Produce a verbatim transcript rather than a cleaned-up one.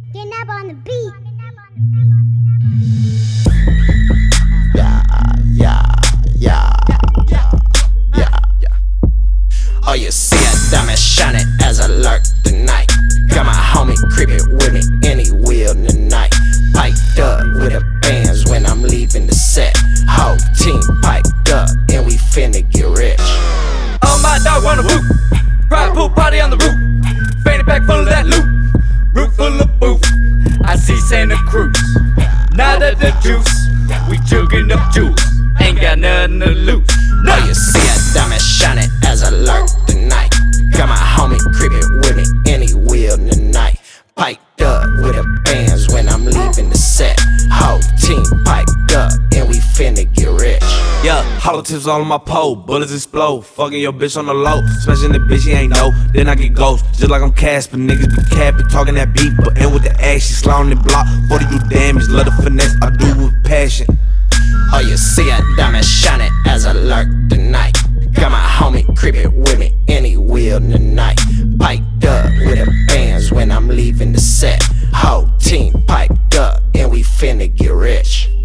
Getting up on the beat. Yeah, yeah, yeah, yeah, yeah, yeah. Oh, you see a diamond shining as I lurk the night. Got my homie creeping with me and he will tonight. Piped up with the bands when I'm leaving the set. Whole team piped up and we finna get rich. Oh, my dog wanna whoop. Private pool party on the roof. Fanny pack full of that loot. Roof full of booth. I see Santa Cruz. Not at the juice. We jugging up juice. Ain't got nothing to lose. No. Oh, you see a diamond shining as I lurk the night. Got my homie creeping with me and he will tonight. Piped up with the bands when I'm leaving the set. Whole team piped up and we finna get rich. Yeah, hollow tips all on my pole, bullets explode. Fucking your bitch on the low, smashing the bitch, she ain't know. Then I get ghost, just like I'm Casper. Niggas be capping, talking that beat, but end with the ass, she slowing the block. forty do damage, love the finesse, I do with passion. Oh, you see a diamond shining as I lurk the night. Got my homie creeping with me and he will tonight. Piped up with the bands when I'm leaving the set. Whole team piped up and we finna get rich.